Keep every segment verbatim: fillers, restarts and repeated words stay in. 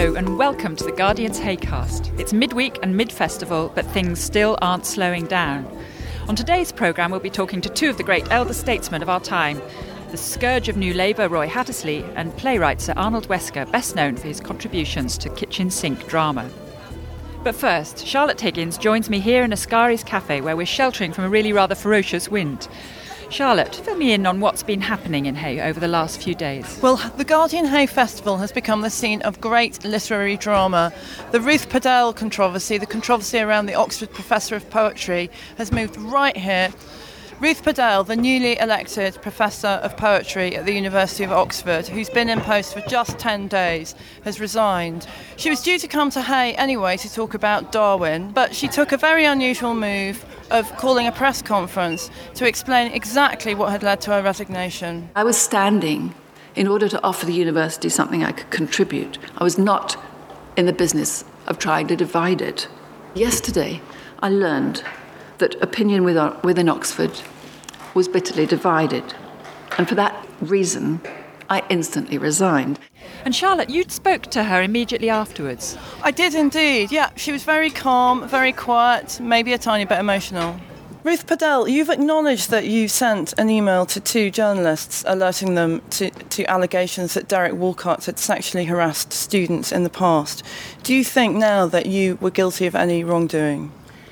Hello and welcome to the Guardian's Haycast. It's midweek and mid-festival, but things still aren't slowing down. On today's programme, we'll be talking to two of the great elder statesmen of our time, the scourge of New Labour, Roy Hattersley, and playwright Sir Arnold Wesker, best known for his contributions to kitchen sink drama. But first, Charlotte Higgins joins me here in Ascari's Cafe, where we're sheltering from a really rather ferocious wind. Charlotte, fill me in on what's been happening in Hay over the last few days. Well, the Guardian Hay Festival has become the scene of great literary drama. The Ruth Padel controversy, the controversy around the Oxford Professor of Poetry, has moved right here. Ruth Padel, the newly elected Professor of Poetry at the University of Oxford, who's been in post for just ten days, has resigned. She was due to come to Hay anyway to talk about Darwin, but she took a very unusual move of calling a press conference to explain exactly what had led to her resignation. I was standing in order to offer the university something I could contribute. I was not in the business of trying to divide it. Yesterday, I learned that opinion within Oxford was bitterly divided. And for that reason, I instantly resigned. And Charlotte, you spoke to her immediately afterwards. I did indeed, yeah. She was very calm, very quiet, maybe a tiny bit emotional. Ruth Padel, you've acknowledged that you sent an email to two journalists alerting them to, to allegations that Derek Walcott had sexually harassed students in the past. Do you think now that you were guilty of any wrongdoing?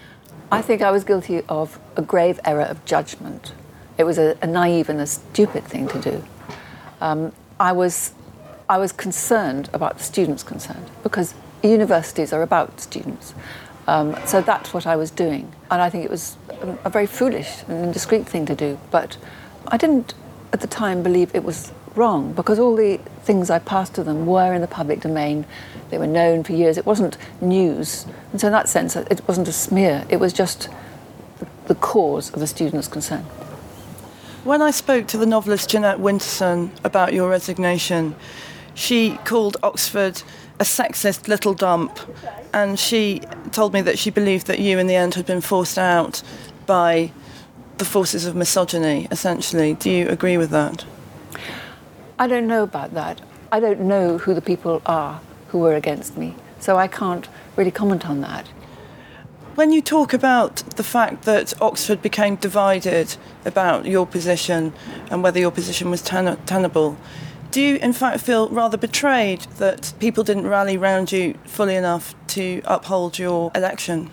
I think I was guilty of a grave error of judgment. It was a, a naive and a stupid thing to do. Um, I was I was concerned about the students concerned, because universities are about students. Um, so that's what I was doing. And I think it was a, a very foolish and indiscreet thing to do. But I didn't, at the time, believe it was wrong, because all the things I passed to them were in the public domain. They were known for years. It wasn't news. And so in that sense, it wasn't a smear. It was just the cause of the students' concern. When I spoke to the novelist Jeanette Winterson about your resignation, she called Oxford a sexist little dump, and she told me that she believed that you in the end had been forced out by the forces of misogyny, essentially. Do you agree with that? I don't know about that. I don't know who the people are who were against me, so I can't really comment on that. When you talk about the fact that Oxford became divided about your position and whether your position was ten- tenable, do you in fact feel rather betrayed that people didn't rally round you fully enough to uphold your election?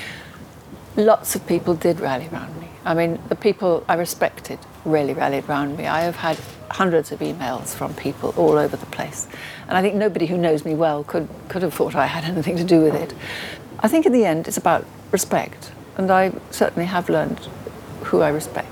Lots of people did rally round me. I mean, the people I respected really rallied round me. I have had hundreds of emails from people all over the place. And I think nobody who knows me well could, could have thought I had anything to do with it. I think in the end it's about respect. And I certainly have learned who I respect.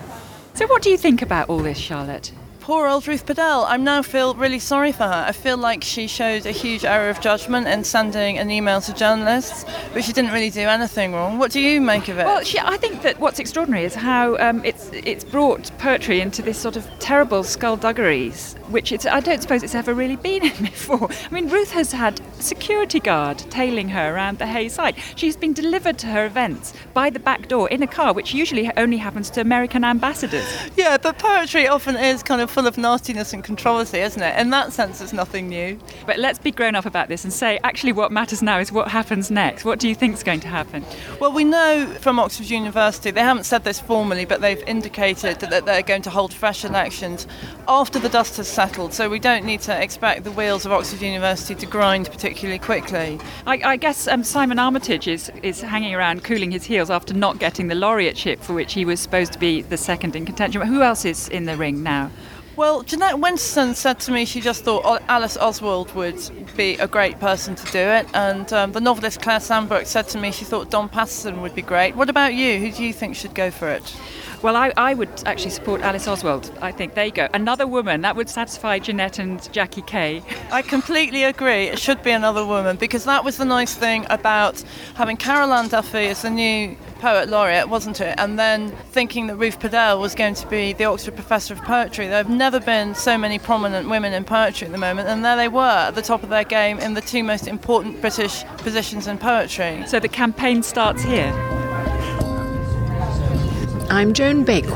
So what do you think about all this, Charlotte? Poor old Ruth Padel. I now feel really sorry for her. I feel like she showed a huge error of judgment in sending an email to journalists, but she didn't really do anything wrong. What do you make of it? Well, she, I think that what's extraordinary is how um, it's it's brought poetry into this sort of terrible skullduggeries, which it's, I don't suppose it's ever really been in before. I mean, Ruth has had security guard tailing her around the Hay site. She's been delivered to her events by the back door in a car, which usually only happens to American ambassadors. Yeah, but poetry often is kind of full of nastiness and controversy, isn't it? In that sense, it's nothing new. But let's be grown up about this and say, actually, what matters now is what happens next. What do you think is going to happen? Well, we know from Oxford University, they haven't said this formally, but they've indicated that they're going to hold fresh elections after the dust has settled, so we don't need to expect the wheels of Oxford University to grind particularly quickly. I, I guess um, Simon Armitage is, is hanging around cooling his heels after not getting the laureateship for which he was supposed to be the second in contention. But who else is in the ring now? Well, Jeanette Winterson said to me she just thought Alice Oswald would be a great person to do it, and um, the novelist Claire Sandbrook said to me she thought Don Patterson would be great. What about you? Who do you think should go for it? Well, I, I would actually support Alice Oswald. I think, there you go. Another woman, that would satisfy Jeanette and Jackie Kay. I completely agree. It should be another woman, because that was the nice thing about having Carol Ann Duffy as the new Poet Laureate, wasn't it? And then thinking that Ruth Padel was going to be the Oxford Professor of Poetry. There have never been so many prominent women in poetry at the moment, and there they were at the top of their game in the two most important British positions in poetry. So the campaign starts here. I'm Joan Bakewell,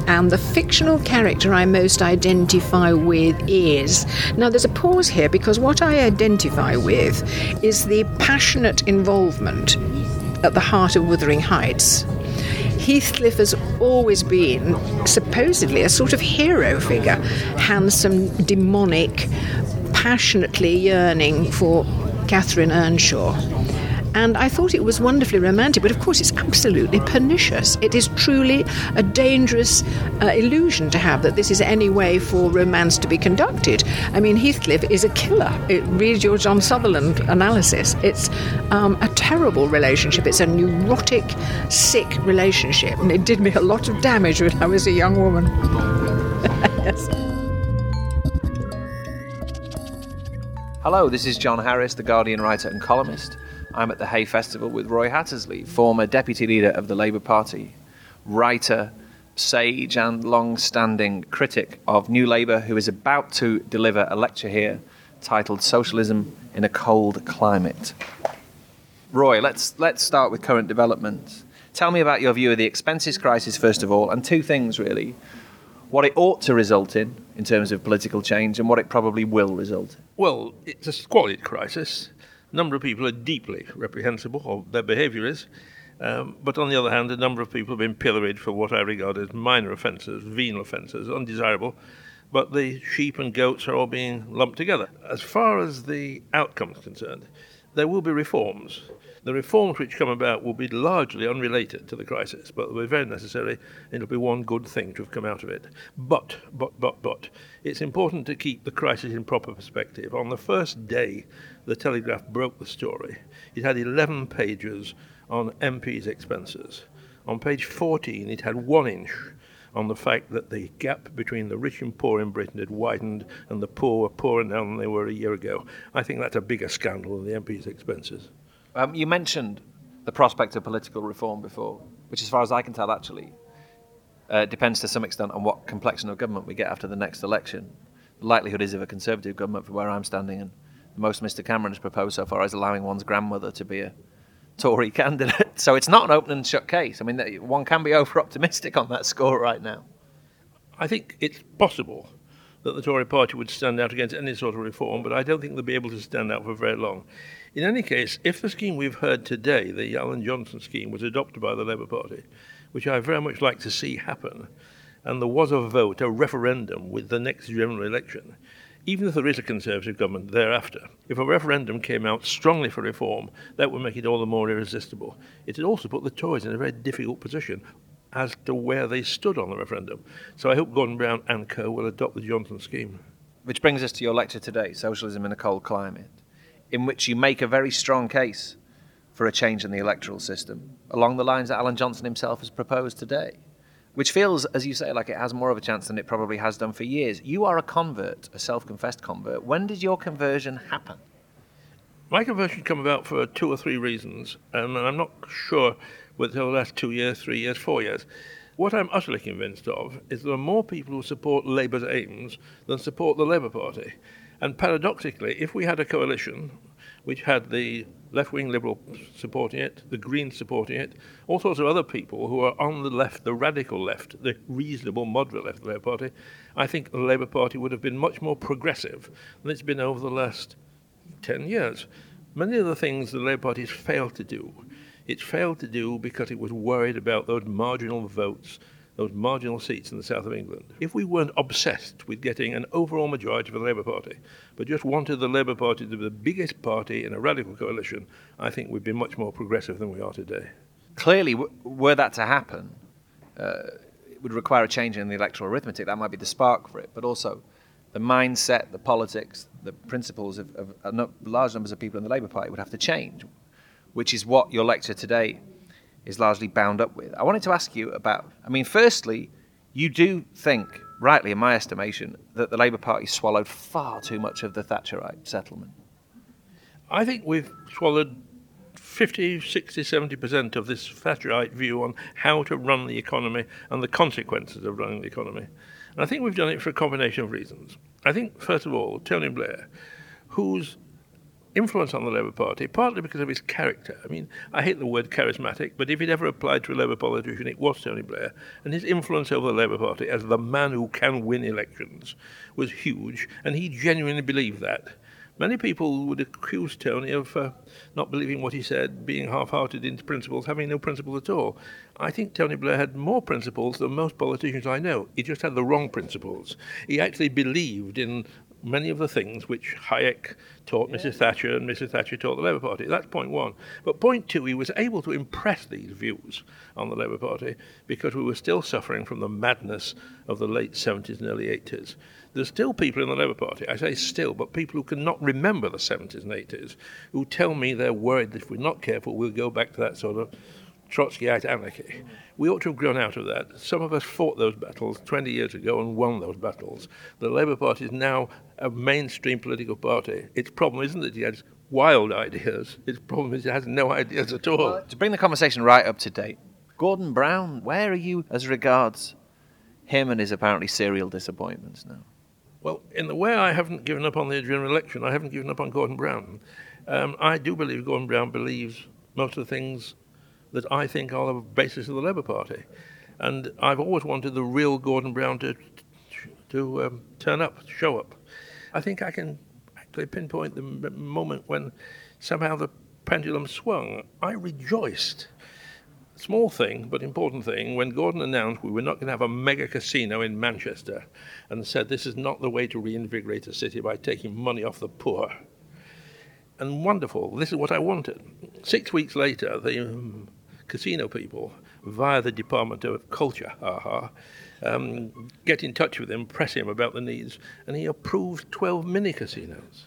And the fictional character I most identify with is... Now, there's a pause here, because what I identify with is the passionate involvement at the heart of Wuthering Heights. Heathcliff has always been, supposedly, a sort of hero figure, handsome, demonic, passionately yearning for Catherine Earnshaw. And I thought it was wonderfully romantic, but of course it's absolutely pernicious. It is truly a dangerous uh, illusion to have that this is any way for romance to be conducted. I mean, Heathcliff is a killer. It, read your John Sutherland analysis. It's um, a terrible relationship. It's a neurotic, sick relationship. And it did me a lot of damage when I was a young woman. Yes. Hello, this is John Harris, the Guardian writer and columnist. I'm at the Hay Festival with Roy Hattersley, former deputy leader of the Labour Party, writer, sage and long-standing critic of New Labour, who is about to deliver a lecture here titled Socialism in a Cold Climate. Roy, let's let's start with current developments. Tell me about your view of the expenses crisis, first of all, and two things, really. What it ought to result in, in terms of political change, and what it probably will result in. Well, it's a quality crisis. A number of people are deeply reprehensible, or their behaviour is. Um, but on the other hand, a number of people have been pilloried for what I regard as minor offences, venal offences, undesirable. But the sheep and goats are all being lumped together. As far as the outcome is concerned, there will be reforms. The reforms which come about will be largely unrelated to the crisis, but they'll be very necessary, and it'll be one good thing to have come out of it. But, but, but, but, it's important to keep the crisis in proper perspective. On the first day the Telegraph broke the story, it had eleven pages on M Ps' expenses. On page fourteen, it had one inch on the fact that the gap between the rich and poor in Britain had widened, and the poor were poorer now than they were a year ago. I think that's a bigger scandal than the M Ps' expenses. Um, you mentioned the prospect of political reform before, which, as far as I can tell, actually uh, depends to some extent on what complexion of government we get after the next election. The likelihood is of a Conservative government, from where I'm standing, and the most Mister Cameron has proposed so far is allowing one's grandmother to be a Tory candidate. So it's not an open and shut case. I mean, one can be over-optimistic on that score right now. I think it's possible that the Tory party would stand out against any sort of reform, but I don't think they'll be able to stand out for very long. In any case, if the scheme we've heard today, the Alan Johnson scheme, was adopted by the Labour Party, which I very much like to see happen, and there was a vote, a referendum with the next general election, even if there is a Conservative government thereafter, if a referendum came out strongly for reform, that would make it all the more irresistible. It would also put the Tories in a very difficult position as to where they stood on the referendum. So I hope Gordon Brown and co will adopt the Johnson scheme. Which brings us to your lecture today, Socialism in a Cold Climate, in which you make a very strong case for a change in the electoral system, along the lines that Alan Johnson himself has proposed today, which feels, as you say, like it has more of a chance than it probably has done for years. You are a convert, a self-confessed convert. When did your conversion happen? My conversion came about for two or three reasons, and I'm not sure whether the last two years, three years, four years. What I'm utterly convinced of is there are more people who support Labour's aims than support the Labour Party. And paradoxically, if we had a coalition which had the left-wing Liberal supporting it, the Greens supporting it, all sorts of other people who are on the left, the radical left, the reasonable, moderate left of the Labour Party, I think the Labour Party would have been much more progressive than it's been over the last ten years. Many of the things the Labour Party has failed to do, it's failed to do because it was worried about those marginal votes, those marginal seats in the south of England. If we weren't obsessed with getting an overall majority for the Labour Party, but just wanted the Labour Party to be the biggest party in a radical coalition, I think we'd be much more progressive than we are today. Clearly, w- were that to happen, uh, it would require a change in the electoral arithmetic. That might be the spark for it, but also the mindset, the politics, the principles of, of a no- large numbers of people in the Labour Party would have to change, which is what your lecture today is largely bound up with. I wanted to ask you about, I mean, firstly, you do think, rightly in my estimation, that the Labour Party swallowed far too much of the Thatcherite settlement. I think we've swallowed fifty, sixty, seventy percent of this Thatcherite view on how to run the economy and the consequences of running the economy. And I think we've done it for a combination of reasons. I think, first of all, Tony Blair, whose influence on the Labour Party, partly because of his character. I mean, I hate the word charismatic, but if it ever applied to a Labour politician, it was Tony Blair. And his influence over the Labour Party as the man who can win elections was huge, and he genuinely believed that. Many people would accuse Tony of uh, not believing what he said, being half-hearted in principles, having no principles at all. I think Tony Blair had more principles than most politicians I know. He just had the wrong principles. He actually believed in many of the things which Hayek taught Missus Thatcher and Missus Thatcher taught the Labour Party. That's point one. But point two, he was able to impress these views on the Labour Party because we were still suffering from the madness of the late seventies and early eighties. There's still people in the Labour Party, I say still, but people who cannot remember the seventies and eighties, who tell me they're worried that if we're not careful, we'll go back to that sort of Trotskyite anarchy. We ought to have grown out of that. Some of us fought those battles twenty years ago and won those battles. The Labour Party is now a mainstream political party. Its problem isn't that it has wild ideas. Its problem is it has no ideas at all. Well, to bring the conversation right up to date, Gordon Brown, where are you as regards him and his apparently serial disappointments now? Well, in the way I haven't given up on the general election, I haven't given up on Gordon Brown. Um, I do believe Gordon Brown believes most of the things that I think are the basis of the Labour Party. And I've always wanted the real Gordon Brown to to um, turn up, show up. I think I can actually pinpoint the m- moment when somehow the pendulum swung. I rejoiced. Small thing, but important thing, when Gordon announced we were not going to have a mega casino in Manchester and said this is not the way to reinvigorate a city by taking money off the poor. And wonderful, this is what I wanted. Six weeks later, the um, casino people, via the Department of Culture, aha, um, get in touch with him, press him about the needs, and he approved twelve mini casinos.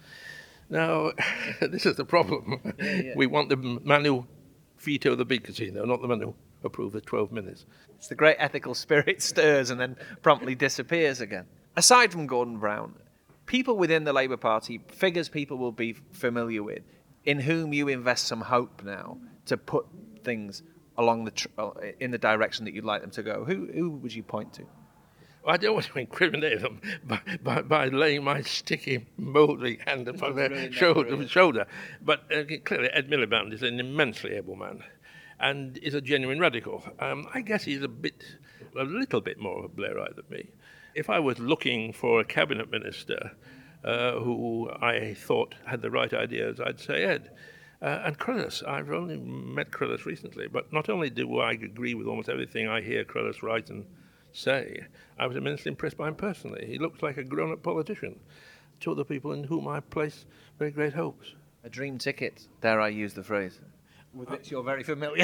Now, this is the problem. Yeah, yeah. We want the man who vetoed the big casino, not the man who approved the twelve minis. It's the great ethical spirit stirs and then promptly disappears again. Aside from Gordon Brown, people within the Labour Party, figures people will be familiar with, in whom you invest some hope now to put things along the tr- in the direction that you'd like them to go. Who who would you point to? I don't want to incriminate them by, by, by laying my sticky, mouldering hand upon their shoulder, shoulder. But uh, clearly Ed Miliband is an immensely able man and is a genuine radical. Um, I guess he's a bit, a little bit more of a Blairite than me. If I was looking for a cabinet minister uh, who I thought had the right ideas, I'd say Ed. Uh, and Crullis, I've only met Crullis recently, but not only do I agree with almost everything I hear Crullis write and say, I was immensely impressed by him personally. He looks like a grown-up politician, two of the people in whom I place very great hopes. A dream ticket, dare I use the phrase, with which you're very familiar.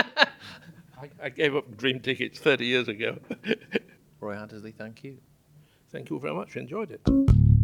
I, I gave up dream tickets thirty years ago. Roy Hattersley, thank you. Thank you very much. Enjoyed it.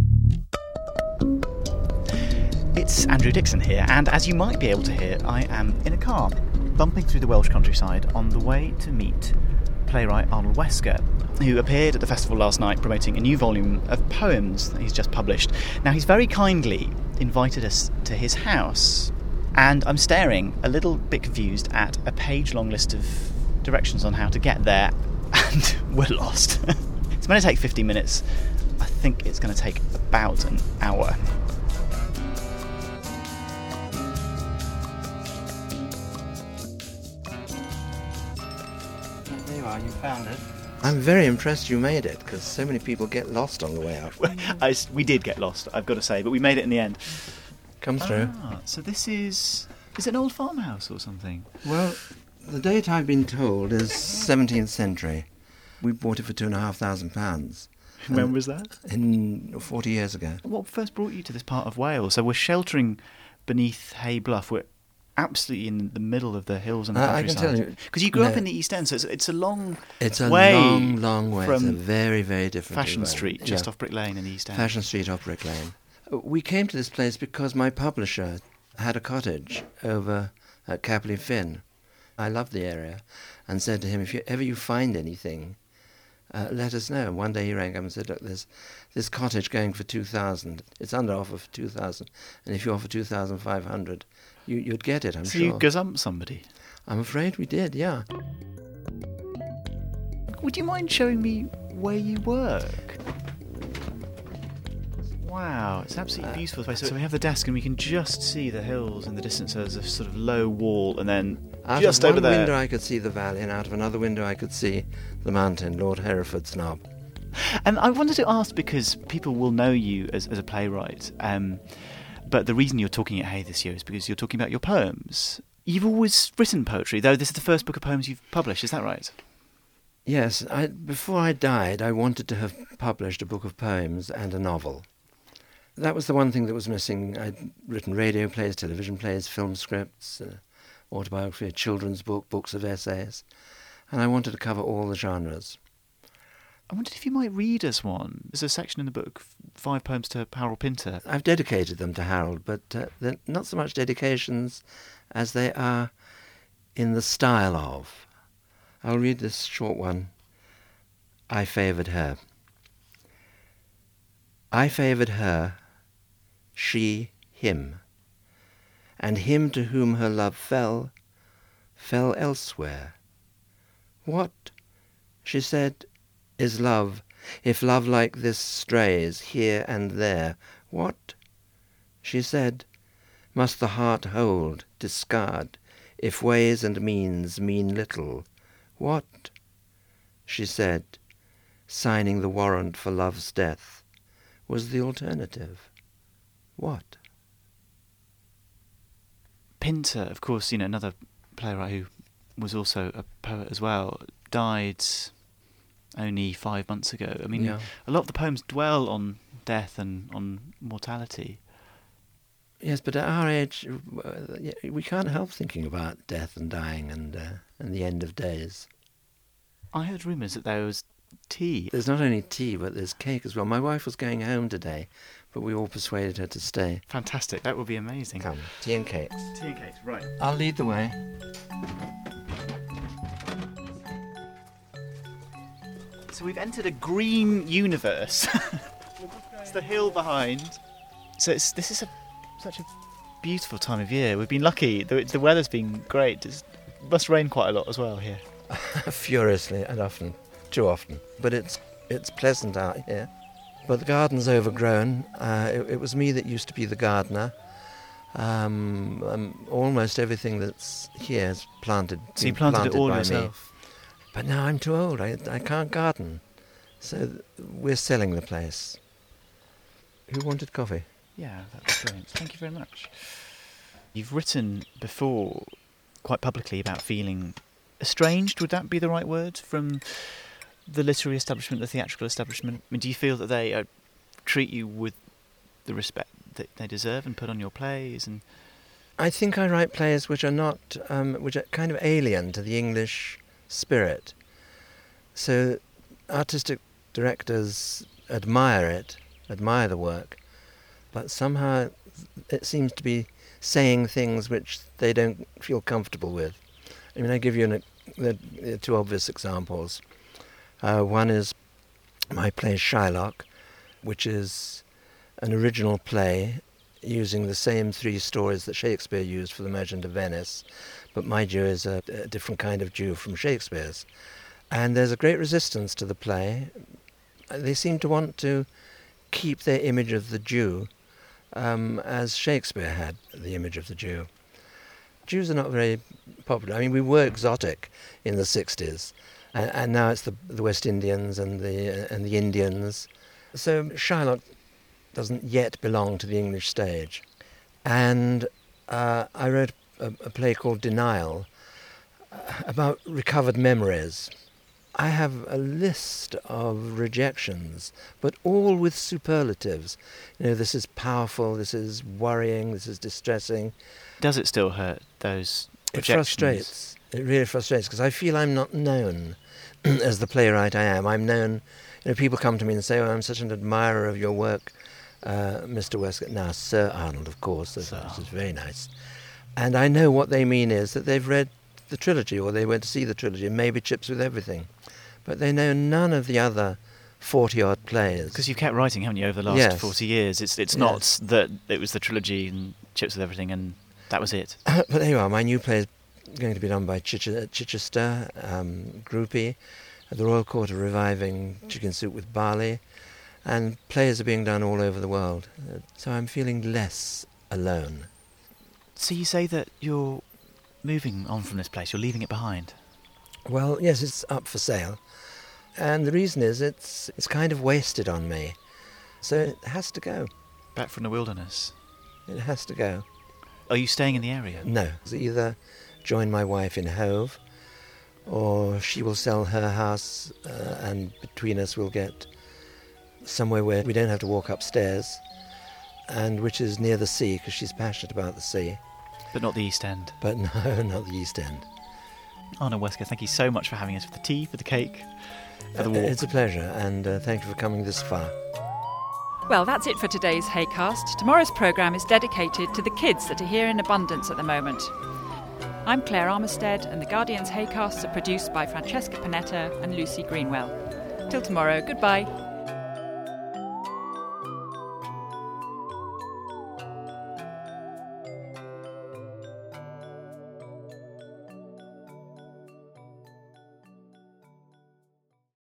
It's Andrew Dixon here, and as you might be able to hear, I am in a car, bumping through the Welsh countryside on the way to meet playwright Arnold Wesker, who appeared at the festival last night promoting a new volume of poems that he's just published. Now, he's very kindly invited us to his house, and I'm staring, a little bit confused, at a page-long list of directions on how to get there, and we're lost. It's going to take fifty minutes. I think it's going to take about an hour. There you are, you found it. I'm very impressed you made it, because so many people get lost on the way up. I, we did get lost, I've got to say, but we made it in the end. Come through. Ah, so this is... Is it an old farmhouse or something? Well, the date I've been told is seventeenth century. We bought it for two and a half thousand pounds. When was that? In forty years ago. What first brought you to this part of Wales? So we're sheltering beneath Hay Bluff. We're absolutely in the middle of the hills and the Uh, I can countryside. tell you, Because you grew no. up in the East End, so it's, it's a long It's a way long, long way. It's from a very, very different Fashion way. Street, just Yeah. off Brick Lane in the East End. Fashion Street off Brick Lane. Uh, We came to this place because my publisher had a cottage over at Capley Finn. I loved the area and said to him, if you, ever you find anything, uh, let us know. And one day he rang up and said, look, there's this cottage going for two thousand. It's under offer for two thousand. And if you offer two thousand five hundred, you, you'd get it, I'm so sure. you gazumped somebody? I'm afraid we did, yeah. Would you mind showing me where you work? Wow, it's absolutely beautiful place. So we have the desk and we can just see the hills in the distance. There's a sort of low wall, and then out just of over one there... window I could see the valley, and out of another window I could see the mountain, Lord Hereford's Knob. And I wanted to ask, because people will know you as, as a playwright, um, but the reason you're talking at Hay this year is because you're talking about your poems. You've always written poetry, though this is the first book of poems you've published, is that right? Yes, I, before I died, I wanted to have published a book of poems and a novel. That was the one thing that was missing. I'd written radio plays, television plays, film scripts, uh, autobiography, a children's book, books of essays, and I wanted to cover all the genres. I wondered if you might read us one. There's a section in the book, Five Poems to Harold Pinter. I've dedicated them to Harold, but uh, they're not so much dedications as they are in the style of. I'll read this short one. I favoured her. I favoured her, she him, and him to whom her love fell, fell elsewhere. What, she said, is love, if love like this strays here and there? What, she said, must the heart hold, discard, if ways and means mean little? What, she said, signing the warrant for love's death, was the alternative? What? Pinter, of course, you know, another playwright who was also a poet as well, died only five months ago. I mean, yeah. A lot of the poems dwell on death and on mortality. Yes, but at our age, we can't help thinking about death and dying and uh, and the end of days. I heard rumours that there was tea. There's not only tea, but there's cake as well. My wife was going home today, but we all persuaded her to stay. Fantastic, that would be amazing. Come, tea and cakes. Tea and cakes, right. I'll lead the way. So we've entered a green universe. It's the hill behind. So it's, this is a, such a beautiful time of year. We've been lucky. The, the weather's been great. It must rain quite a lot as well here. Furiously and often. Too often. But it's it's pleasant out here. But the garden's overgrown. Uh, it, it was me that used to be the gardener. Um, um, almost everything that's here is planted. So you planted, planted it all yourself? Me. But now I'm too old. I, I can't garden. So we're selling the place. Who wanted coffee? Yeah, that's brilliant. Thank you very much. You've written before quite publicly about feeling estranged. Would that be the right word? From the literary establishment, the theatrical establishment? I mean, do you feel that they uh, treat you with the respect that they deserve and put on your plays? And I think I write plays which are not, um, which are kind of alien to the English spirit. So artistic directors admire it, admire the work, but somehow it seems to be saying things which they don't feel comfortable with. I mean, I give you an, the, the two obvious examples. Uh, one is my play Shylock, which is an original play using the same three stories that Shakespeare used for The Merchant of Venice, but my Jew is a, a different kind of Jew from Shakespeare's. And there's a great resistance to the play. They seem to want to keep their image of the Jew um, as Shakespeare had the image of the Jew. Jews are not very popular. I mean, we were exotic in the sixties, and, and now it's the, the West Indians and the uh, and the Indians. So Shylock doesn't yet belong to the English stage. And uh, I wrote a, a play called Denial uh, about recovered memories. I have a list of rejections, but all with superlatives. You know, this is powerful, this is worrying, this is distressing. Does it still hurt, those It rejections? frustrates. It really frustrates, because I feel I'm not known as the playwright I am. I'm known, you know, people come to me and say, oh, I'm such an admirer of your work, uh, Mister Westcott. Now, Sir Arnold, of course, this is very nice. And I know what they mean is that they've read the trilogy, or they went to see the trilogy, and maybe Chips with Everything. But they know none of the other forty-odd plays. Because you've kept writing, haven't you, over the last yes. forty years? It's it's yes. not that it was the trilogy and Chips with Everything and that was it. But there you are. My new play is going to be done by Chichester, Chichester um, Groupie. The Royal Court are reviving Chicken Soup with Barley. And plays are being done all over the world. Uh, so I'm feeling less alone. So you say that you're moving on from this place, you're leaving it behind? Well, yes, it's up for sale. And the reason is it's it's kind of wasted on me. So it has to go. Back from the wilderness? It has to go. Are you staying in the area? No. It's either join my wife in Hove, or she will sell her house, uh, and between us we'll get somewhere where we don't have to walk upstairs, and which is near the sea, because she's passionate about the sea. But not the East End? But no, not the East End. Arnold Wesker, thank you so much for having us, for the tea, for the cake, for the Uh, walk. It's a pleasure, and uh, thank you for coming this far. Well, that's it for today's Haycast. Tomorrow's programme is dedicated to the kids that are here in abundance at the moment. I'm Claire Armistead, and the Guardian's Haycasts are produced by Francesca Panetta and Lucy Greenwell. Till tomorrow, goodbye.